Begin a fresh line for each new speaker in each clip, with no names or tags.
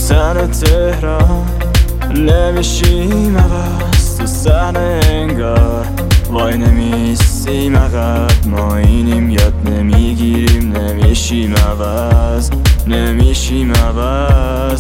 سر تهران نمیشیم عوض، تو سر انگار وای نمیستیم عقب. ما اینیم یاد نمیگیریم، نمیشیم عوض، نمیشیم عوض.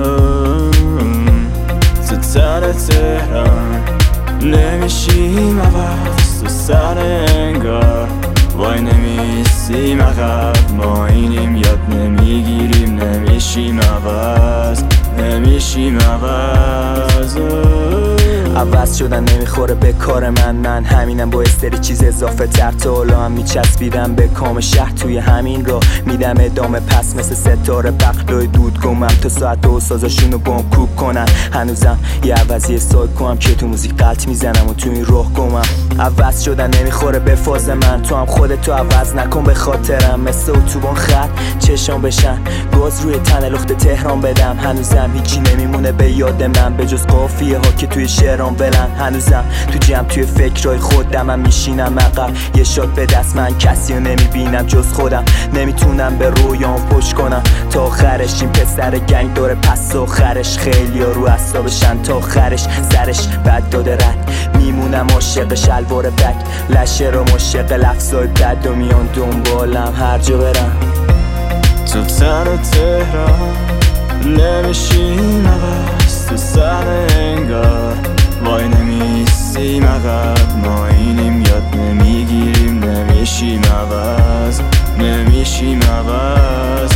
تو سر تهران نمیشیم عوض، تو سر انگار وای نمیستیم عقب. ما اینیم یاد نمیگیریم، نمیشیم عوض، نمیشیم عوض.
عوض شدن نمیخوره به کار من همینم با استری چیز اضافه تر. تا حالا هم میچسبیدم به کام شهر، توی همین راه میدم ادامه پس مثل ستاره بقلای دودگمم تا ساعت و سازاشونو بام کوک کنن. هنوزم یه عوضی سایکو هم که تو موزیک قلط میزنم و تو این راه گمم. عوض شدن نمیخوره به فاز من، تو هم خودتو عوض نکن به خاطرم. مثل اتوبان خط چشام بشن، گاز روی تن لخت تهران بدم. هنوزم هیچی نمیمونه به یاد من به جز قافیه ها که توی شعرام ولن. هنوزم تو جمع توی فکرای خودم میشینم عقب، یه شات به دست من کسی رو نمیبینم جز خودم. نمیتونم به رویام پشت کنم تا آخرش. این پسر گنگ داره پس آخرش، خیلی ها رو اعصابشن تا آخرش. سرش بد داده رد میمونم عاشق شلوار بک، لشه رو مشق لفظای بد و میان دنبالم هر جا برم.
تو سر تهران نمیشیم عوض، تو سر انگار وای نمیستیم عقب. ما اینیم یاد نمیگیریم، نمیشیم عوض، نمیشیم عوض.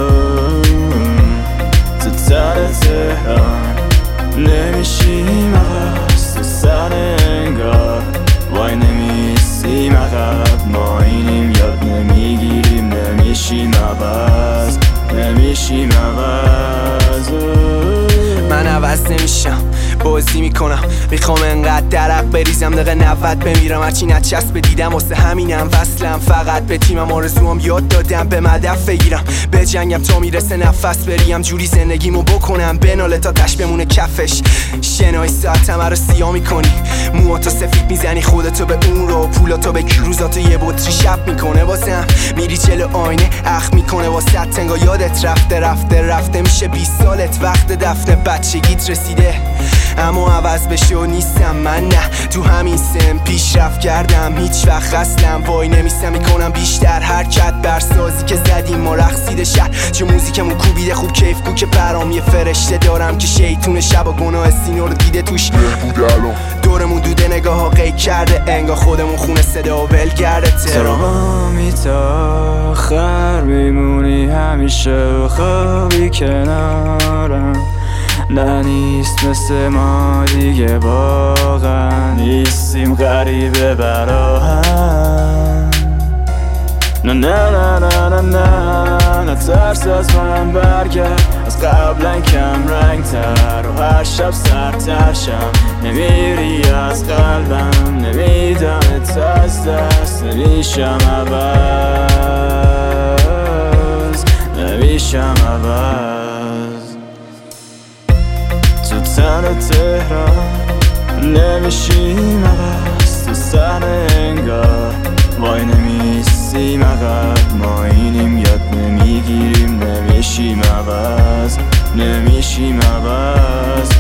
تو سر تهران نمیشیم عوض، تو سر انگار وای نمیستیم عقب. ما اینیم یاد نمیگیریم، نمیشیم عوض، نمیشیم عوض.
من عوض نمیشم، بازی میکنم، میخوام انقدر درق بریزم دقیقه 90 بمیرم. هرچی نچسب دیدم واسه همینم وصلم فقط به تیمم. آرزوام یاد دادم به مدف بگیرم، به جنگم تا میرسه نفس بریم. جوری زندگیمو بکنم بناله تا تش بمونه کفش. شنای ساعتم رو سیاه میکنی، موهاتو سفید میزنی، خودتو به اون رو پولاتو به کروزاتو یه بطری شب میکنه واسم. میری جلو آینه اخ میکنه واسه تنگا. یادت رفته میشه 20 سالت، وقت دفن بچگیت رسیده. اما عوض بشه و نیستم من، نه تو همین سن پیشرفت کردم. هیچ وقت خستم وای نمیستم، میکنم بیشتر حرکت بر سازی که زدیم ما رقصیده شهر. چه موزیکمون کوبیده خوب کیف کو که برام یه فرشته دارم که شیطون شب و گناه سینه رو دیده توش دورمون دوده نگاه ها قیق کرده، انگار خودمون خونه صدا و ولگرده تهران.
می تا آخر میمونی همیشه و خوابی کنارم. نه نیست مثل ما دیگه واقعا، نیستیم غریبه برا هم. نه نه نه نه نه نه نه ترس از من برگرد، از قبلا کم رنگ تر و هر شب سرترشم. نمیری از قلبم، نمیدمت از دست، نمیشم عوض، نمیشم عوض. تو سر تهران نمیشیم عوض، تو سر انگار وای نمیستیم عقب. ما اینیم یاد نمیگیریم، نمیشیم عوض، نمیشیم عوض.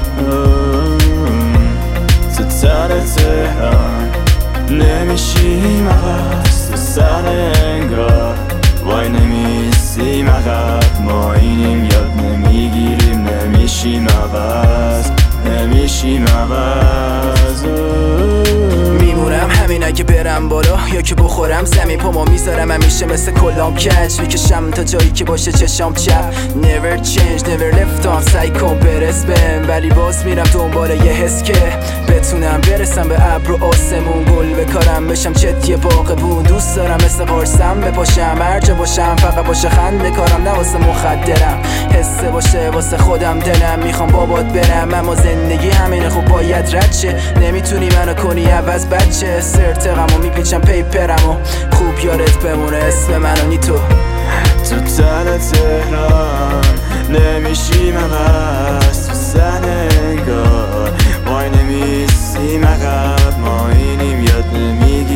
تو سر تهران نمیشیم عوض، تو سر انگار وای نمیستیم عقب. ما اینیم یاد نمیگیریم، نمیشیم عوض، نمیشیم عوض.
میمونم همین اگه برم بالا یا که بخورم زمین پامو میذارم همیشه مثل کلام کج. میکشم تا جایی که باشه چشام چپ. Never change never left off، سعی کن برس بهم ولی باز میرم دنبال یه حس که بتونم برسم به ابر و آسمون. گل بکارم بشم چت یه باغبون، دوست دارم مثل قرصم بپاشم هر جا باشم، فقط باشه خنده کارم نه واسه مخدرم. حسه باشه واسه خودم دلم، میخوام بابات برم اما زندگی همینه خوب باید رد شه. نمیتونی منو کنی عوض بچه، سرتقم و میپیچم پیپرم و خوب یادت بمونه اسم منو نی تو.
تو سر تهران نمیشیم عوض، تو سر انگار وای نمیستیم عقب. ما اینیم یاد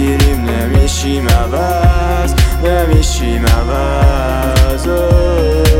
نمیگیریم، نمیشیم عوض، نمیشیم عوض.